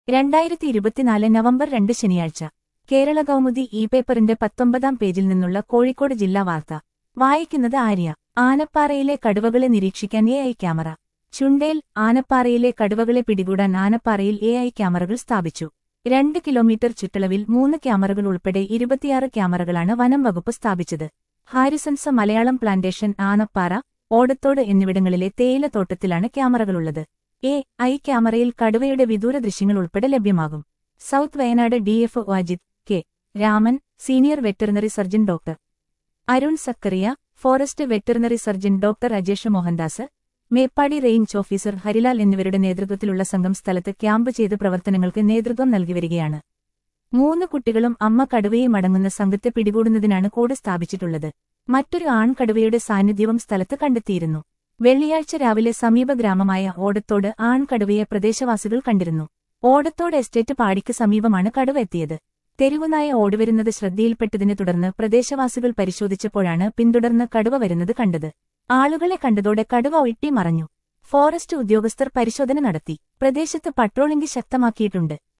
2024 November 2 ശനിയാഴ്ച Kerala Kaumudi E പേപ്പറിന്റെ 19-ാം പേജിൽ നിന്നുള്ള കോഴിക്കോട് ജില്ലാ വാർത്ത വായിക്കുന്നത് ആര്യ. ആനപ്പാറയിലെ കടുവകളെ നിരീക്ഷിക്കാൻ AI ക്യാമറ. ചുണ്ടേൽ. ആനപ്പാറയിലെ കടുവകളെ പിടികൂടാൻ ആനപ്പാറയിൽ AI ക്യാമറകൾ സ്ഥാപിച്ചു. 2 കിലോമീറ്റർ ചുറ്റളവിൽ 3 ക്യാമറകൾ ഉൾപ്പെടെ 26 ക്യാമറകളാണ് വനം വകുപ്പ് സ്ഥാപിച്ചത്. ഹാരിസൺസ് മലയാളം പ്ലാന്റേഷൻ, ആനപ്പാറ, ഓടത്തോട് എന്നിവിടങ്ങളിലെ തേയിലത്തോട്ടത്തിലാണ് ക്യാമറകളുള്ളത്. AI ക്യാമറയിൽ കടുവയുടെ വിദൂര ദൃശ്യങ്ങൾ ഉൾപ്പെടെ ലഭ്യമാകും. South Wayanad DFO Ajith K. Raman, senior veterinary surgeon doctor Arun Zacharia, forest veterinary surgeon doctor Ajesh Mohandas, Meppadi range officer Harilal എന്നിവരുടെ നേതൃത്വത്തിലുള്ള സംഘം സ്ഥലത്ത് ക്യാമ്പ് ചെയ്ത് പ്രവർത്തനങ്ങൾക്ക് നേതൃത്വം നൽകിവരികയാണ്. 3 കുട്ടികളും അമ്മ കടുവയും അടങ്ങുന്ന സംഘത്തെ പിടികൂടുന്നതിനാണ് കൂട് സ്ഥാപിച്ചിട്ടുള്ളത്. മറ്റൊരു ആൺകടുവയുടെ സാന്നിധ്യവും സ്ഥലത്ത് കണ്ടെത്തിയിരുന്നു. വെള്ളിയാഴ്ച രാവിലെ സമീപ ഗ്രാമമായ ഓടത്തോട് ആൺകടുവയെ പ്രദേശവാസികൾ കണ്ടിരുന്നു. ഓടത്തോട് എസ്റ്റേറ്റ് പാടിക്ക് സമീപമാണ് കടുവ എത്തിയത്. തെരുവുനായ ഓടിവരുന്നത് ശ്രദ്ധയിൽപ്പെട്ടതിനെ തുടർന്ന് പ്രദേശവാസികൾ പരിശോധിച്ചപ്പോഴാണ് പിന്തുടർന്ന് കടുവ വരുന്നത് കണ്ടത്. ആളുകളെ കണ്ടതോടെ കടുവ ഒഴിട്ടി മറഞ്ഞു. ഫോറസ്റ്റ് ഉദ്യോഗസ്ഥർ പരിശോധന നടത്തി. പ്രദേശത്ത് പട്രോളിംഗ് ശക്തമാക്കിയിട്ടുണ്ട്.